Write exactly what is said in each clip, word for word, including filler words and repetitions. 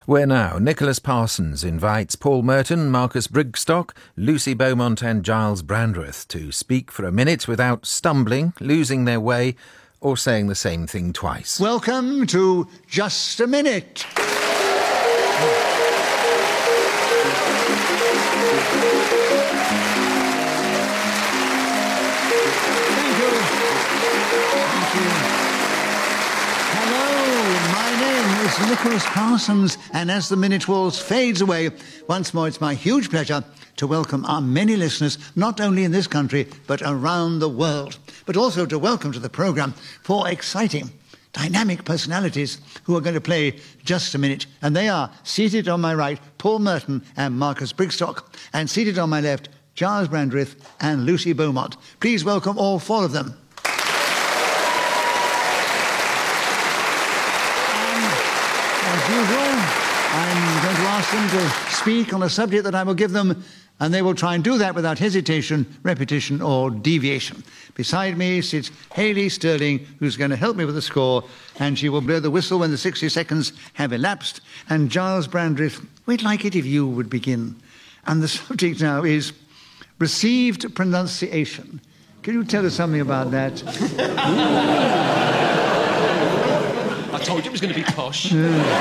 Where now Nicholas Parsons invites Paul Merton, Marcus Brigstock, Lucy Beaumont and Giles Brandreth to speak for a minute without stumbling, losing their way or saying the same thing twice. Welcome to Just a Minute. Nicholas Parsons, and as the minute waltz fades away, once more it's my huge pleasure to welcome our many listeners, not only in this country, but around the world, but also to welcome to the programme four exciting, dynamic personalities who are going to play Just a Minute, and they are, seated on my right, Paul Merton and Marcus Brigstock, and seated on my left, Giles Brandreth and Lucy Beaumont. Please welcome all four of them. As usual, I'm going to ask them to speak on a subject that I will give them, and they will try and do that without hesitation, repetition or deviation. Beside me sits Hayley Sterling, who's going to help me with the score, and she will blow the whistle when the sixty seconds have elapsed. And Giles Brandreth, we'd like it if you would begin. And the subject now is received pronunciation. Can you tell us something about that? I told you it was going to be posh. Uh,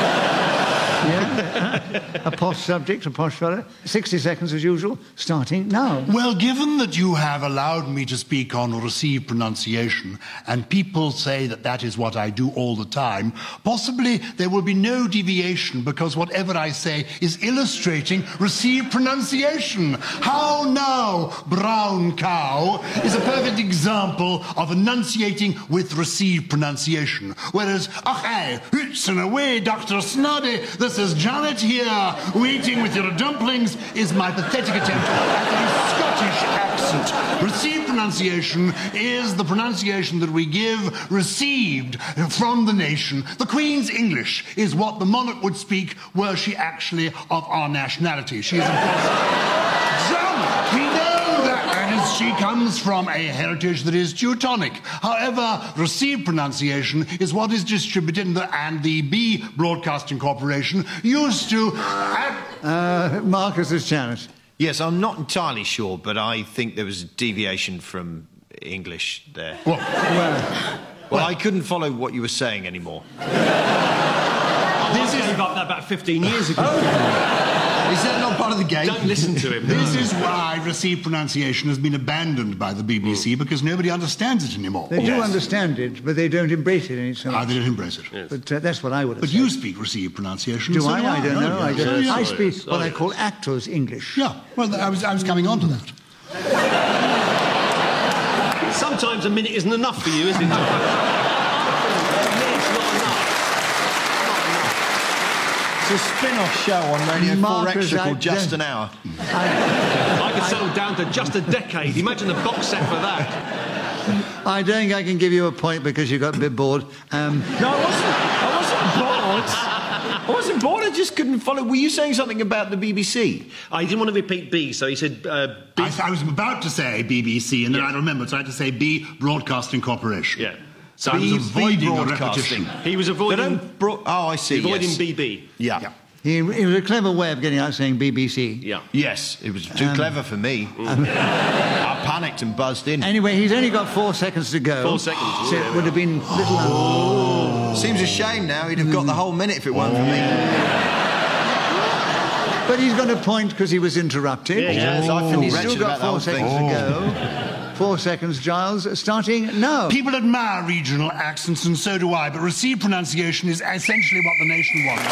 yeah, a posh subject, a posh fellow. sixty seconds as usual, starting now. Well, given that you have allowed me to speak on received pronunciation, and people say that that is what I do all the time, possibly there will be no deviation, because whatever I say is illustrating received pronunciation. How now, brown cow, is a perfect example of enunciating with received pronunciation. Whereas, ach hey, hoots and away, Doctor Snoddy, this is Janet here, waiting with your dumplings, is my pathetic attempt at a Scottish accent. Received pronunciation is the pronunciation that we give received from the nation. The Queen's English is what the monarch would speak were she actually of our nationality. She is, of course, German. We know that, and she comes from a heritage that is Teutonic. However, received pronunciation is what is distributed, and the B Broadcasting Corporation used to... Uh, Marcus is Janet. Yes, I'm not entirely sure, but I think there was a deviation from English there. Well, Well, well, I couldn't follow what you were saying anymore. This is about that about fifteen years ago. Is that not part of the game? Don't listen to him. this is why received pronunciation has been abandoned by the B B C, because nobody understands it anymore. they do understand it, but they don't embrace it any so Ah, much. they don't embrace it. Yes. But uh, that's what I would have But said. you speak received pronunciation. Do so I? I don't Oh, know. I, yes. don't. Yeah, I yeah. speak yes. what Oh, I yes. call actors' English. Yeah, well, I was, I was coming on to that. Sometimes a minute isn't enough for you, is it? A minute's not enough. It's a spin-off show on Radio four Marcus, Extra I called Just don't- an Hour. I, I could settle down to just a decade. Imagine the box set for that. I don't think I can give you a point because you got a bit bored. Um, No, I wasn't. I wasn't bored. I wasn't bored. I just couldn't follow. Were you saying something about the B B C? I didn't want to repeat B, so he said uh, B. I, I was about to say B B C, and then Yes. I remembered, so I had to say B Broadcasting Corporation. Yeah. So I was B- avoiding B a Broadcasting. repetition. He was They avoiding, don't bro- oh, I see. avoiding yes. B B. Yeah. Yeah. he, it was a clever way of getting out saying B B C. Yeah. Yes, it was too clever for me. I panicked and buzzed in. Anyway, he's only got four seconds to go. Four seconds, So yeah. it would have been little... Seems a shame now. He'd have got the whole minute if it weren't for me. But he's got a point because he was interrupted. Yeah, he has. I feel He's wretched still got about the four whole thing. seconds to go. Four seconds, Giles. Starting now. People admire regional accents, and so do I, but received pronunciation is essentially what the nation wants.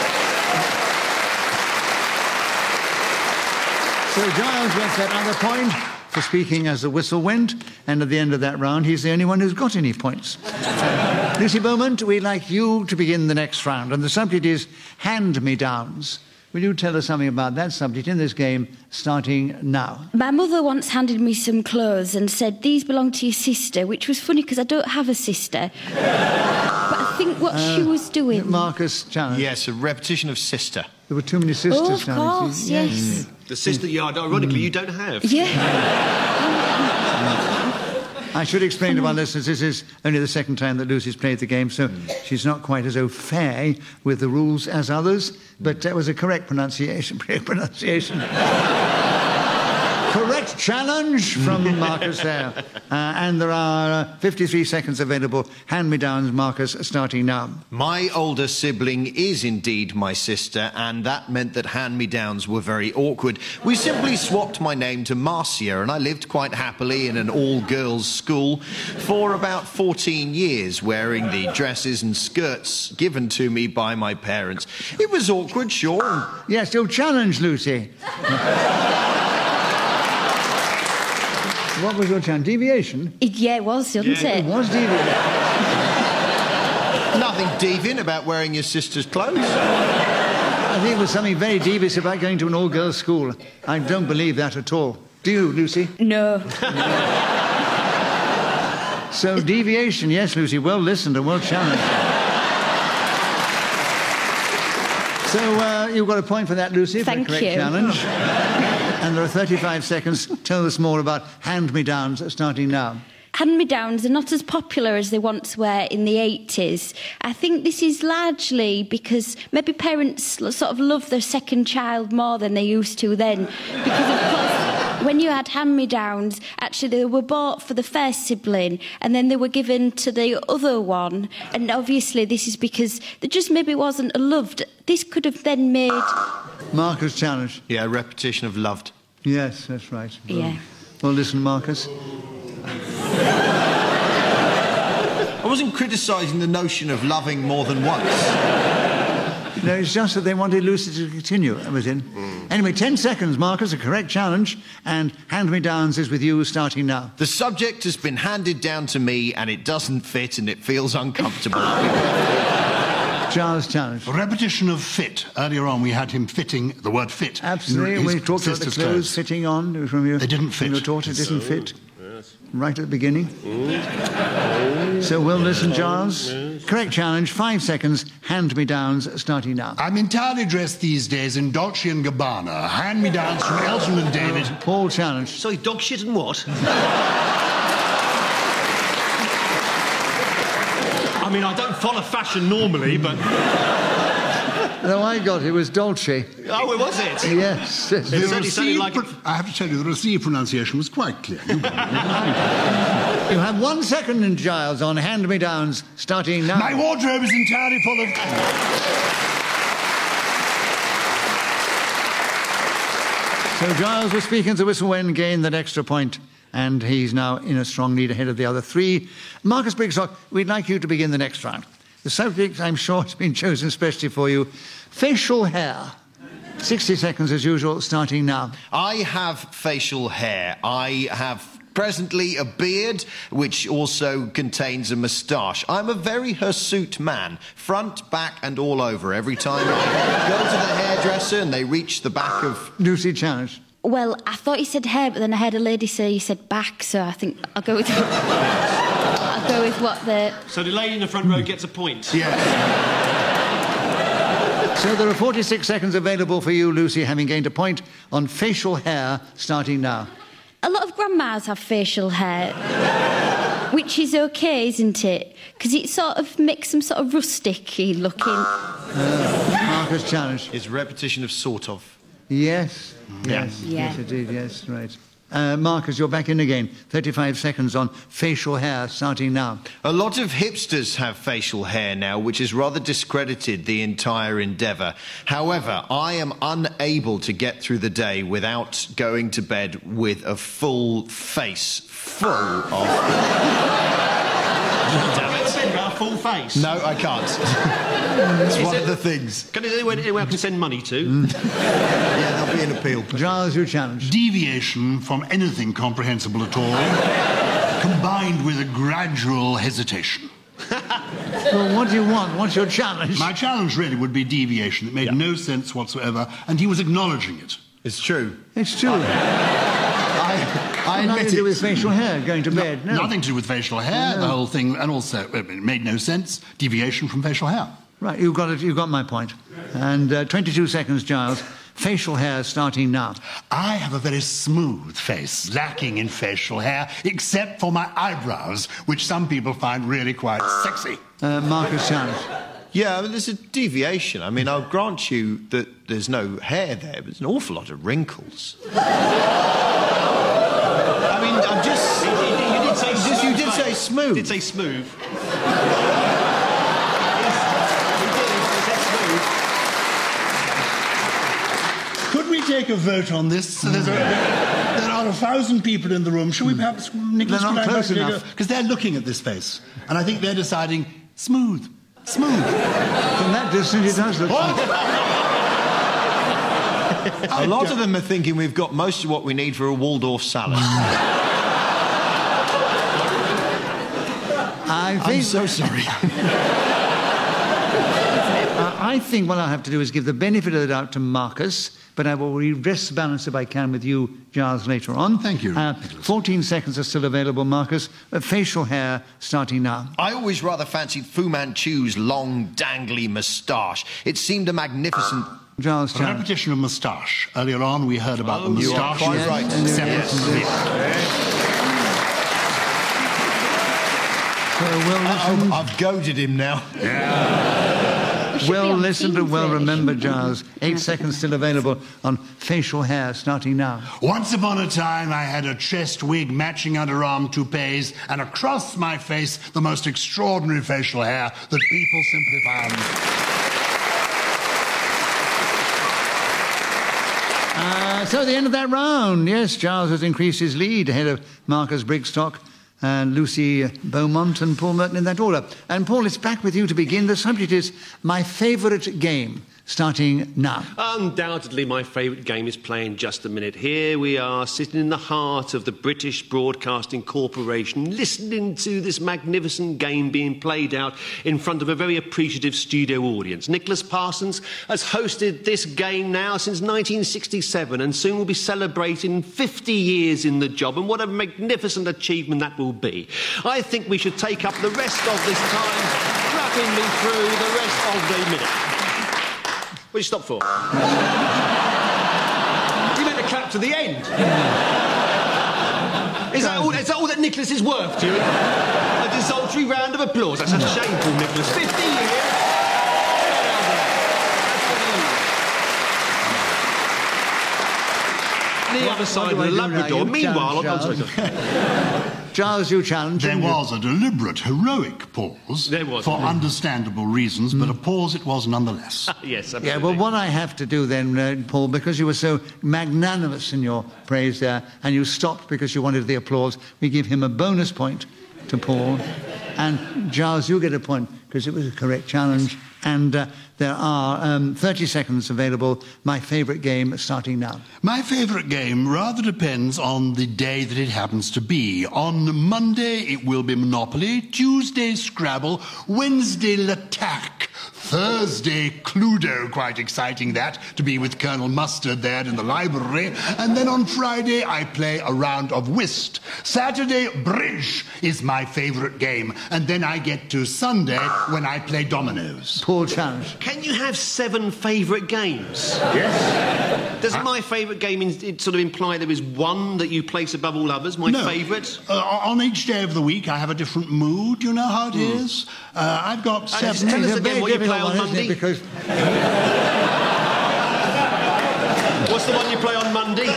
So Giles gets that other point for speaking as the whistle went, and at the end of that round, he's the only one who's got any points. Lucy Beaumont, we'd like you to begin the next round, and the subject is hand-me-downs. Will you tell us something about that subject in this game, starting now? My mother once handed me some clothes and said, these belong to your sister, which was funny because I don't have a sister. But I think what Uh, she was doing... Marcus Challen. Yes, a repetition of Sister. There were too many sisters Oh, of now. course, yes. The sister, yeah, ironically, you don't have. Yeah. I should explain to our listeners, this is only the second time that Lucy's played the game, so she's not quite as au fait with the rules as others, but that was a correct pronunciation. pronunciation. Correct challenge from Marcus there. Uh, and there are uh, fifty-three seconds available. Hand-me-downs, Marcus, starting now. My older sibling is indeed my sister, and that meant that hand-me-downs were very awkward. We simply swapped my name to Marcia, and I lived quite happily in an all-girls school for about fourteen years, wearing the dresses and skirts given to me by my parents. It was awkward, sure. Yes, your challenge, Lucy. What was your challenge? Deviation? It, yeah, it was, wasn't It it? was deviation. Nothing deviant about wearing your sister's clothes. I think there was something very devious about going to an all-girls school. I don't believe that at all. Do you, Lucy? No. So, deviation, yes, Lucy, well listened and well challenged. So, uh, you've got a point for that, Lucy, Thank for the correct you. challenge. And there are thirty-five seconds. Tell us more about hand-me-downs starting now. Hand-me-downs are not as popular as they once were in the eighties. I think this is largely because maybe parents sort of love their second child more than they used to then. Because, of course, when you had hand-me-downs, actually they were bought for the first sibling and then they were given to the other one. And obviously this is because there just maybe wasn't a loved. This could have then made... Marcus challenge. Yeah, repetition of loved. Yes, that's right. Well, Yeah. well, listen, Marcus. I wasn't criticising the notion of loving more than once. No, it's just that they wanted Lucy to continue. That was in. Mm. Anyway, ten seconds, Marcus, a correct challenge, and hand-me-downs is with you starting now. The subject has been handed down to me and it doesn't fit and it feels uncomfortable. Charles challenge. Repetition of fit. Earlier on, we had him fitting the word fit. Absolutely. in his We talked about the sister's clothes fitting on from you. They didn't fit. From your daughter, it didn't fit. Right at the beginning. Mm. So we'll listen, Charles. Yes. Correct challenge, five seconds, hand-me-downs starting now. I'm entirely dressed these days in Dolce and Gabbana. Hand-me-downs from Elton and David. Paul challenge. Sorry, dog shit and what? I mean, I don't follow fashion normally, but... No, I got it. It was Dolce. Oh, it was it? Yes. yes. It certainly sounded like it. I have to tell you, the received pronunciation was quite clear. You, You have one second, in Giles, on hand-me-downs starting now. My wardrobe is entirely full of... So Giles was speaking to whistle when gained that extra point, and he's now in a strong lead ahead of the other three. Marcus Brigstock, we'd like you to begin the next round. The subject, I'm sure, has been chosen especially for you. Facial hair. sixty seconds as usual, starting now. I have facial hair. I have presently a beard, which also contains a moustache. I'm a very hirsute man, front, back and all over. Every time I go to the hairdresser and they reach the back of... Lucy challenge. Well, I thought you said hair, but then I heard a lady say you said back, so I think I'll go with... I'll go with what the... So the lady in the front row gets a point. Yes. So there are forty-six seconds available for you, Lucy, having gained a point on facial hair, starting now. A lot of grandmas have facial hair, which is OK, isn't it? Because it sort of makes them sort of rustic-y looking. Uh, Marcus challenge. It's repetition of sort of. Yes. Yes. Yeah. Yes, it did. Yes, right. Uh, Marcus, you're back in again. thirty-five seconds on facial hair, starting now. A lot of hipsters have facial hair now, which has rather discredited the entire endeavour. However, I am unable to get through the day without going to bed with a full face full of... Damn it. About a full face. No, I can't. It's one of the things. Can is anyone, anyone I can send money to? Yeah, there'll be an appeal. Giles, you challenge. Deviation from anything comprehensible at all, combined with a gradual hesitation. Well, what do you want? What's your challenge? My challenge really would be deviation. It made Yeah. no sense whatsoever, and he was acknowledging it. It's true. It's true. I, I Nothing admit to do with it. facial hair, going to bed. No. Nothing to do with facial hair, No. the whole thing, and also it made no sense. Deviation from facial hair. Right, you got it. You got my point. And uh, twenty-two seconds, Giles. facial hair starting now. I have a very smooth face, lacking in facial hair, except for my eyebrows, which some people find really quite sexy. Uh, Marcus Challenge. Yeah, I mean, there's a deviation. I mean, I'll grant you that there's no hair there, but there's an awful lot of wrinkles. I mean, I'm just... You, you, you did say just, smooth. You did say smooth. You did say smooth. Could we take a vote on this? There's a, there are a thousand people in the room. Shall we perhaps, Nicholas, They're not close enough. Because they're looking at this face, and I think they're deciding smooth, smooth. From that distance, it does look smooth. A lot of them are thinking we've got most of what we need for a Waldorf salad. I think... I'm so sorry. Uh, I think what I'll have to do is give the benefit of the doubt to Marcus, but I will redress the balance if I can with you, Giles, later on. Thank you. Uh, fourteen seconds are still available, Marcus. Uh, facial hair starting now. I always rather fancied Fu Manchu's long, dangly moustache. It seemed a magnificent... Giles A Challenge. repetition of moustache. Earlier on, we heard about the you are moustache. quite right. Yes. Yes. So well I've, listened, I've goaded him now. well on listened and well Kingsley. remembered, Giles. Eight seconds still available on facial hair starting now. Once upon a time, I had a chest wig, matching underarm toupees, and across my face, the most extraordinary facial hair that people simply found. Uh, so the end of that round. Yes, Giles has increased his lead ahead of Marcus Brigstock and Lucy Beaumont and Paul Merton in that order. And Paul, it's back with you to begin. The subject is my favourite game, starting now. Undoubtedly, my favourite game is playing just a minute. Here we are, sitting in the heart of the British Broadcasting Corporation, listening to this magnificent game being played out in front of a very appreciative studio audience. Nicholas Parsons has hosted this game now since nineteen sixty-seven, and soon will be celebrating fifty years in the job, and what a magnificent achievement that will be. I think we should take up the rest of this time, rapping me through the rest of the minute. What did you stop for? You meant to clap to the end. Is that all, is that all that Nicholas is worth to you? A desultory round of applause. That's a shameful, Nicholas. Fifty years. The other side of do I the do now? Labrador. You Meanwhile, challenge, I'm sorry. Giles, you challenge. There and you- was a deliberate, heroic pause. There was. For understandable reasons, but a pause it was nonetheless. Yes, absolutely. Yeah, well, what I have to do then, uh, Paul, because you were so magnanimous in your praise there, and you stopped because you wanted the applause, we give him a bonus point to Paul. And Giles, you get a point because it was a correct challenge. And uh, there are um, thirty seconds available. My favourite game starting now. My favourite game rather depends on the day that it happens to be. On Monday, it will be Monopoly. Tuesday, Scrabble. Wednesday, L'Attack. Thursday, Cluedo. Quite exciting, that, to be with Colonel Mustard there in the library. And then on Friday, I play a round of whist. Saturday, Bridge is my favourite game. And then I get to Sunday when I play dominoes. Paul challenge. Can you have seven favourite games? Yes? Does my favourite game in, it sort of imply there is one that you place above all others? My No. favourite? Uh, on each day of the week, I have a different mood. You know how it is? Uh, I've got And seven... tell us It's a again very what you difficult play on one, isn't it? Monday. Because What's the one you play on Monday?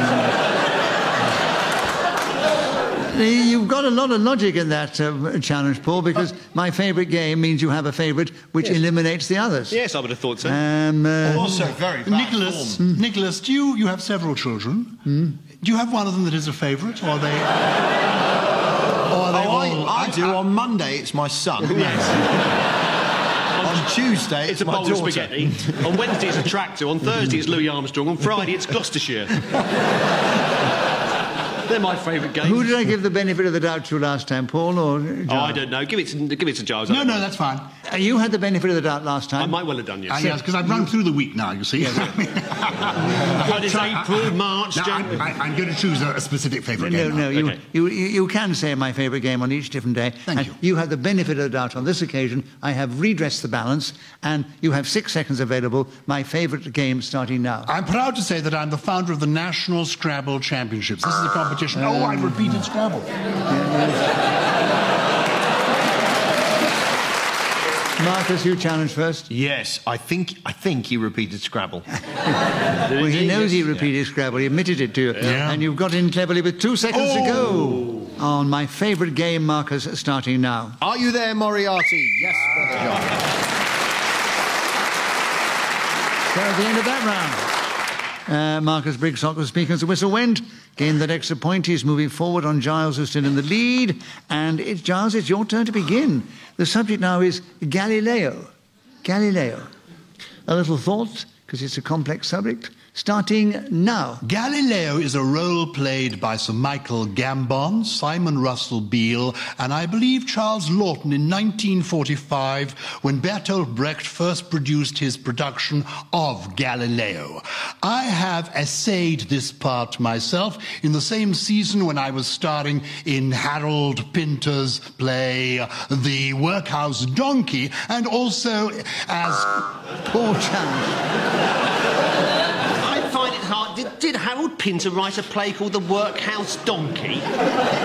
you've got a lot of logic in that uh, challenge, Paul, because my favourite game means you have a favourite which eliminates the others. Yes, I would have thought so. Um, uh, Also very bad Nicholas, form. Nicholas, do you, you have several children. Do you have one of them that is a favourite, or are they... Or are they Oh, all... I, I do. On Monday, it's my son. On Tuesday, It's a my bowl of daughter. spaghetti. On Wednesday, it's a tractor. On Thursday, it's Louis Armstrong. On Friday, it's Gloucestershire. They're my favourite games. who did I give the benefit of the doubt to last time, Paul, or Giles? Oh, I don't know. Give it to, give it to Giles. No, no, that's fine. uh, you had the benefit of the doubt last time. I might well have done, yes. Uh, yes, because I've run through the week now, you see. What is April, March, Now, January? I, I, I'm going to choose a, a specific favourite No, game. no, now. you, Okay. you, you, you can say my favourite game on each different day. Thank and you. You have the benefit of the doubt on this occasion. I have redressed the balance, and you have six seconds available. My favourite game starting now. I'm proud to say that I'm the founder of the National Scrabble Championships. This is a competition. Oh, I've repeated Scrabble. Marcus, you challenge first. Yes, I think I think he repeated Scrabble. Well, he knows he repeated Scrabble. He admitted it to you. Yeah. And you've got in cleverly with two seconds Oh. to go. On my favourite game, Marcus, starting now. Are you there, Moriarty? Yes, Brother John. So at the end of that round, uh, Marcus Brigstock was speaking as the whistle went. Gained that extra point. He's moving forward on Giles, who's still in the lead. And it's, Giles, it's your turn to begin. The subject now is Galileo. Galileo. A little thought, because it's a complex subject. Starting now. Galileo is a role played by Sir Michael Gambon, Simon Russell Beale, and I believe Charles Laughton in nineteen forty-five, when Bertolt Brecht first produced his production of Galileo. I have essayed this part myself in the same season when I was starring in Harold Pinter's play The Workhouse Donkey, and also as Poor challenge. I find it hard. Did, did Harold Pinter write a play called The Workhouse Donkey? I,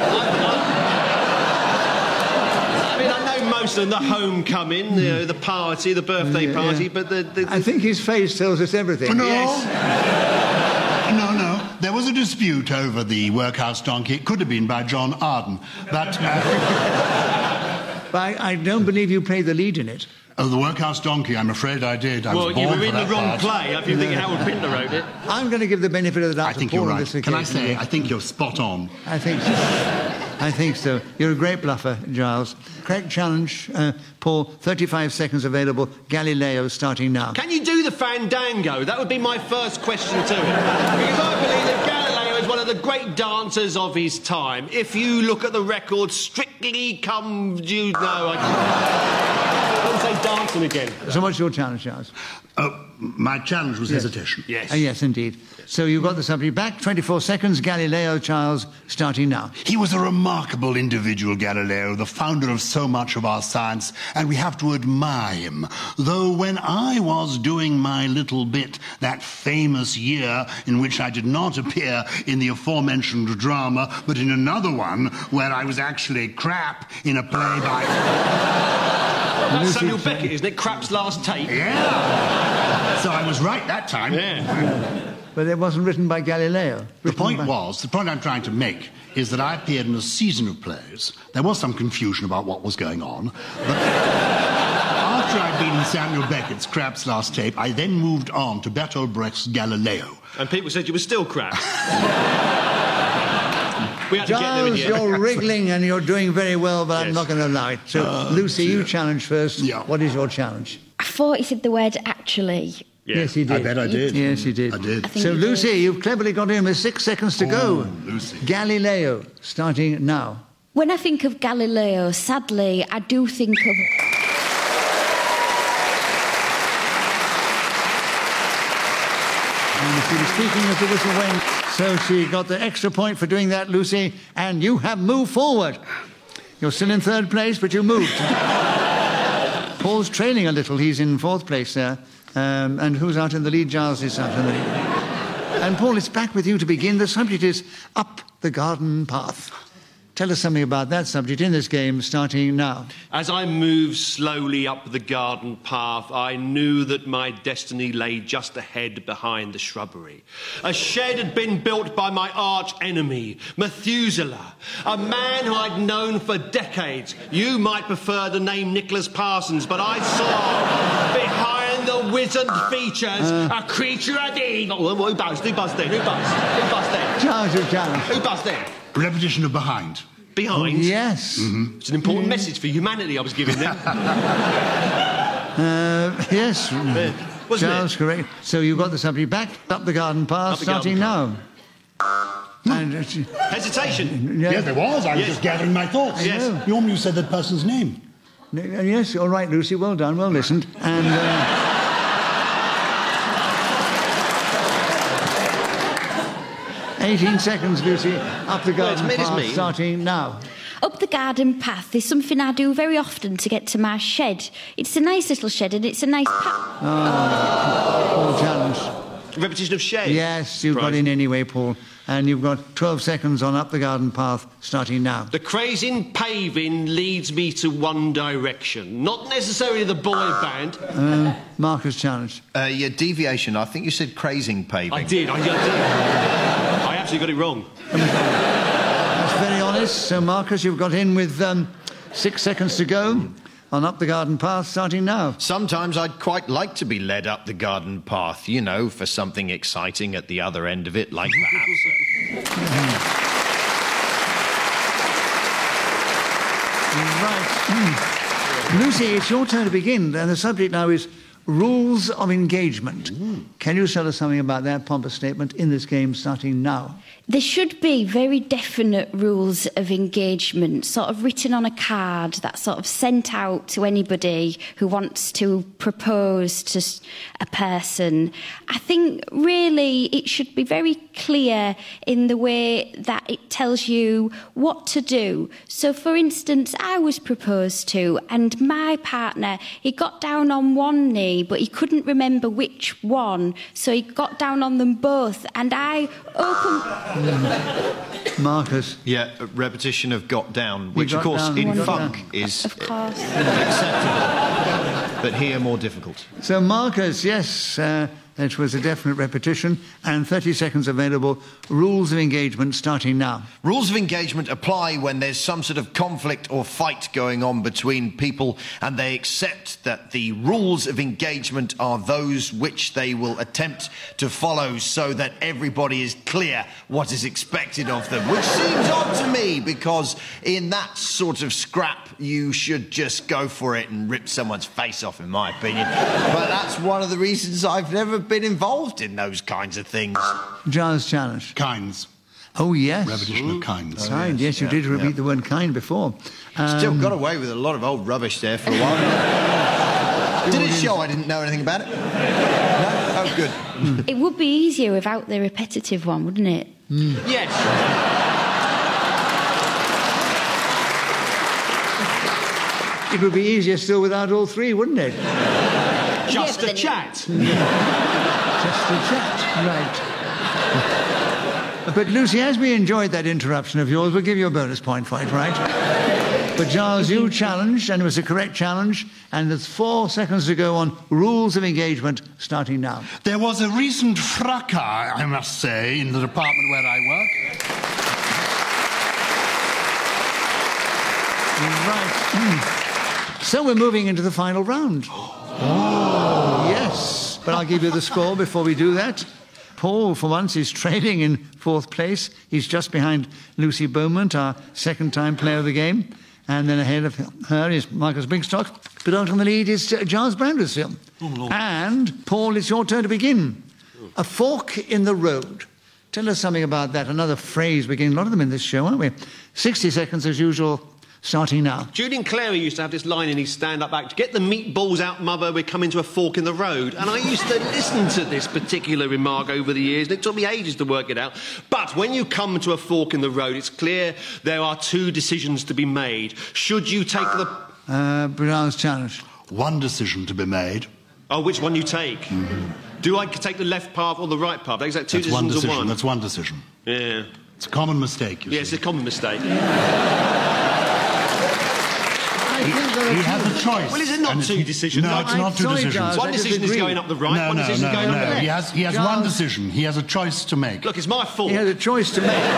I, I mean, I know most of them, the homecoming, you know, the party, the birthday Yeah, party, yeah. but the... the, I think his face tells us everything. No. No, no. There was a dispute over the Workhouse Donkey. It could have been by John Arden. But uh, But I, I don't believe you played the lead in it. oh, the Workhouse Donkey, I'm afraid I did. I well, was you born were for in the that wrong part. play. If you think Harold Pinter wrote it. I'm going to give the benefit of the doubt I to think Paul you're on right. this Can I occasion. say, I think you're spot on. I think so. I think so. You're a great bluffer, Giles. Correct challenge, uh, Paul. thirty-five seconds available. Galileo starting now. Can you do the fandango? That would be my first question to him. Because I believe that Galileo is one of the great dancers of his time. If you look at the record, Strictly Come... You know, I can't say dancing again. So what's your challenge, Giles? Uh, my challenge was Yes. hesitation. Yes. Uh, yes, indeed. So you've got the subject back. twenty-four seconds. Galileo, Charles, starting now. He was a remarkable individual, Galileo, the founder of so much of our science, and we have to admire him. Though when I was doing my little bit that famous year in which I did not appear in the aforementioned drama, but in another one where I was actually crap in a play by... That's Samuel Beckett, isn't it? Crap's Last Tape. Yeah! So I was right that time. Yeah. But it wasn't written by Galileo. The Written point by- was, the point I'm trying to make is that I appeared in a season of plays. There was some confusion about what was going on. But after I'd been in Samuel Beckett's Crap's Last Tape, I then moved on to Bertolt Brecht's Galileo. And people said you were still crap. We had to get there in Giles, the end. you're wriggling and you're doing very well, but I'm Yes. not going to allow it. So, Oh, Lucy, you dear. challenge first. Yeah. What is your challenge? I thought he said the word actually. Yeah. Yes, he did. I bet I did. Yes, he did. I did. I think So, you Lucy, did. you've cleverly got in with six seconds to go. Oh, Lucy. Galileo, starting now. When I think of Galileo, sadly, I do think of... And she was speaking as the whistle went. So she got the extra point for doing that, Lucy, and you have moved forward. You're still in third place, but you moved. Paul's trailing a little. He's in fourth place there. Um, and who's out in the lead? Giles is out in the lead. And Paul, it's back with you to begin. The subject is Up the Garden Path. Tell us something about that subject in this game, starting now. As I moved slowly up the garden path, I knew that my destiny lay just ahead behind the shrubbery. A shed had been built by my arch enemy, Methuselah, a man who I'd known for decades. You might prefer the name Nicholas Parsons, but I saw behind the wizened features a creature of evil. Oh, who buzzed? Who buzzed then? Who buzzed? Who buzzed then? Charge of challenge. Who buzzed then? Repetition of behind. Behind? Yes. It's an important message for humanity I was giving them. Uh, yes. Wasn't Charles, it? correct. So you got the subject back, up the garden path, Up the starting garden now. And, uh, Hesitation. yeah. Yes, there was. I was Yes. just gathering my thoughts. Yes. Normally you said that person's name. Yes, all right, Lucy, well done, well listened. And... Uh, eighteen seconds, Lucy, up the garden well, path, starting now. Up the garden path is something I do very often to get to my shed. It's a nice little shed and it's a nice path. Oh, Paul challenge. Repetition of shed. Yes, you've right. got in anyway, Paul. And you've got twelve seconds on up the garden path, starting now. The craze in paving leads me to One Direction. Not necessarily the boy band. Uh, Marcus challenge. Uh, your deviation, I think you said crazing paving. I did, I did. I absolutely got it wrong. That's very honest. So, Marcus, you've got in with um, six seconds to go on up the garden path, starting now. Sometimes I'd quite like to be led up the garden path, you know, for something exciting at the other end of it, like perhaps... Right. Lucy, it's your turn to begin, and the subject now is rules of engagement. Mm. Can you tell us something about that pompous statement in this game, starting now? There should be very definite rules of engagement, sort of written on a card that's sort of sent out to anybody who wants to propose to a person. I think really it should be very clear in the way that it tells you what to do. So, for instance, I was proposed to, and my partner, he got down on one knee, but he couldn't remember which one, so he got down on them both, and I opened... Marcus. Yeah, a repetition of got down, which got of course down, in funk down. is Of course. acceptable, but here more difficult. So, Marcus, yes, uh, it was a definite repetition, and thirty seconds available. Rules of engagement starting now. Rules of engagement apply when there's some sort of conflict or fight going on between people, and they accept that the rules of engagement are those which they will attempt to follow so that everybody is clear what is expected of them, which seems odd to me, because in that sort of scrap you should just go for it and rip someone's face off, in my opinion. But that's one of the reasons I've never been involved in those kinds of things. Giles challenge. Kinds. Oh, yes. Repetition of kinds. Kind, yes, you yeah, did repeat yeah. the word kind before. Um, Still got away with a lot of old rubbish there for a while. Did it show I didn't know anything about it? No? Oh, good. It would be easier without the repetitive one, wouldn't it? Mm. Yes. It would be easier still without all three, wouldn't it? Just Yeah, a chat. Just a chat, right. But, Lucy, as we enjoyed that interruption of yours, we'll give you a bonus point for it, right? But, Giles, you challenged, and it was a correct challenge, and there's four seconds to go on rules of engagement, starting now. There was a recent fracas, I must say, in the department where I work. Right. So we're moving into the final round. Oh, yes. But I'll give you the score before we do that. Paul, for once, is trading in fourth place. He's just behind Lucy Beaumont, our second-time player of the game. And then ahead of her is Marcus Brigstock. But out on the lead is uh, Giles Brandreth. Oh, and, Paul, it's your turn to begin. A fork in the road. Tell us something about that. Another phrase. We're getting a lot of them in this show, aren't we? sixty seconds, as usual. Starting now. Julian Clary used to have this line in his stand-up act, "Get the meatballs out, mother, we're coming to a fork in the road." And I used to listen to this particular remark over the years, and it took me ages to work it out. But when you come to a fork in the road, it's clear there are two decisions to be made. Should you take the... Uh, Giles challenge. One decision to be made. Oh, which one you take? Mm-hmm. Do I take the left path or the right path? Is that two That's one decisions decision. or one? That's one decision. Yeah. It's a common mistake, you Yeah, see. it's a common mistake. He, he has a choice. Well, is it not And two decisions? No, No, it's I'm not two sorry, decisions. Giles, One I decision is disagree. going up the right, No, one no, decision no, is going no. up the left. He has, he has Giles. one decision. He has a choice to make. Look, it's my fault. He had a choice to make.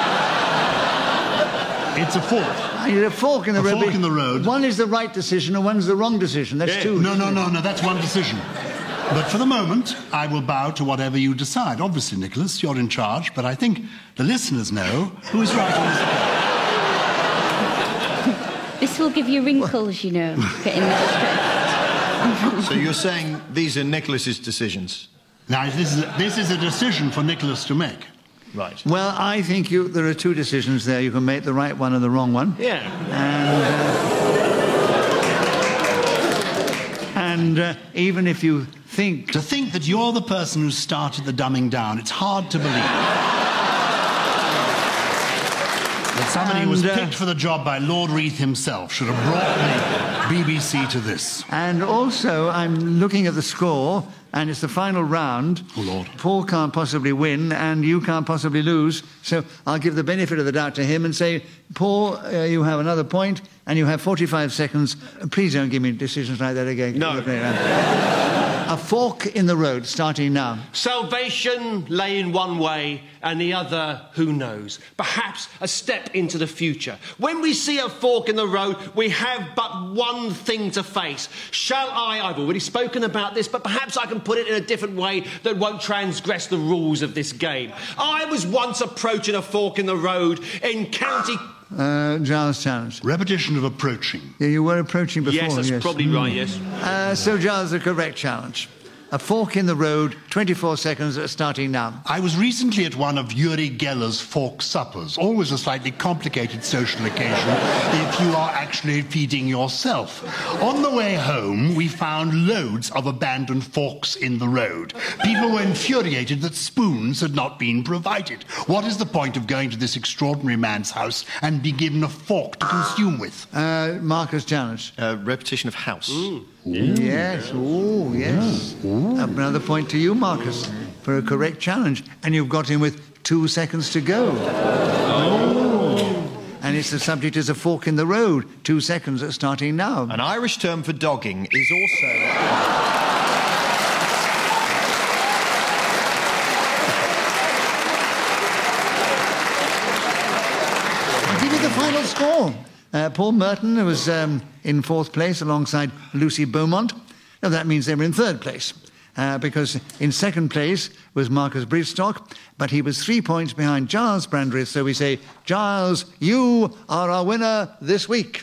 It's a fork. I need a fork in the A road. fork in the road. One is the right decision and one's the wrong decision. That's Yeah. two. No, no, no, no, that's one decision. But for the moment, I will bow to whatever you decide. Obviously, Nicholas, you're in charge, but I think the listeners know who is right on this. This will give you wrinkles, you know, getting this. So you're saying these are Nicholas's decisions? Now, this is, this is a decision for Nicholas to make. Right. Well, I think you, there are two decisions there. You can make the right one and the wrong one. Yeah. And... Uh, And uh, even if you think... To think that you're the person who started the dumbing down, it's hard to believe. That somebody who was And, uh, picked for the job by Lord Reith himself should have brought the B B C to this. And also, I'm looking at the score, and it's the final round. Oh, Lord. Paul can't possibly win, and you can't possibly lose. So I'll give the benefit of the doubt to him and say, Paul, uh, you have another point, and you have forty-five seconds. Please don't give me decisions like that again. No. A fork in the road, starting now. Salvation lay in one way, and the other, who knows? Perhaps a step into the future. When we see a fork in the road, we have but one thing to face. Shall I, I've already spoken about this, but perhaps I can put it in a different way that won't transgress the rules of this game. I was once approaching a fork in the road in County... Uh, Giles challenge. Repetition of approaching. Yeah, you were approaching before. Yes, that's yes. probably right, yes. Uh, so Giles, the correct challenge. A fork in the road, twenty-four seconds, starting now. I was recently at one of Uri Geller's fork suppers, always a slightly complicated social occasion if you are actually feeding yourself. On the way home, we found loads of abandoned forks in the road. People were infuriated that spoons had not been provided. What is the point of going to this extraordinary man's house and be given a fork to consume with? Uh, Marcus challenge. Uh, repetition of house. Mm. Yes, oh, yes. Ooh. Another point to you, Marcus, for a correct challenge. And you've got him with two seconds to go. Oh. And it's the subject is a fork in the road. Two seconds at starting now. An Irish term for dogging is also... I'll give you the final score. Uh, Paul Merton was um, in fourth place alongside Lucy Beaumont. Now, that means they were in third place, uh, because in second place was Marcus Brigstock, but he was three points behind Giles Brandreth. So we say, Giles, you are our winner this week.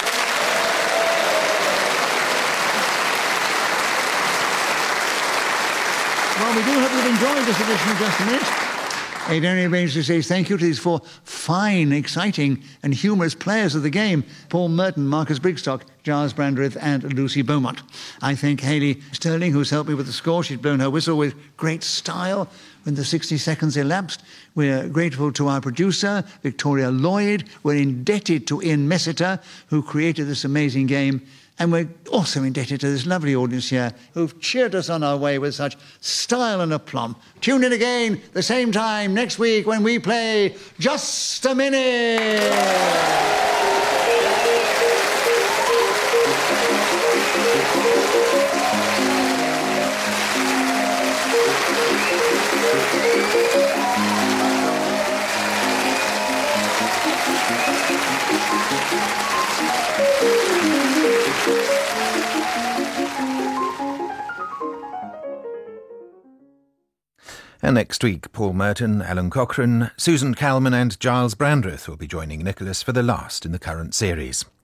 Well, we do hope you've enjoyed this edition of Just a Minute. It only remains to say thank you to these four fine, exciting and humorous players of the game, Paul Merton, Marcus Brigstock, Giles Brandreth and Lucy Beaumont. I thank Hayley Sterling, who's helped me with the score. She's blown her whistle with great style when the sixty seconds elapsed. We're grateful to our producer, Victoria Lloyd. We're indebted to Ian Messiter, who created this amazing game. And we're also indebted to this lovely audience here who've cheered us on our way with such style and aplomb. Tune in again the same time next week when we play Just a Minute. And next week, Paul Merton, Alan Cochrane, Susan Calman and Giles Brandreth will be joining Nicholas for the last in the current series.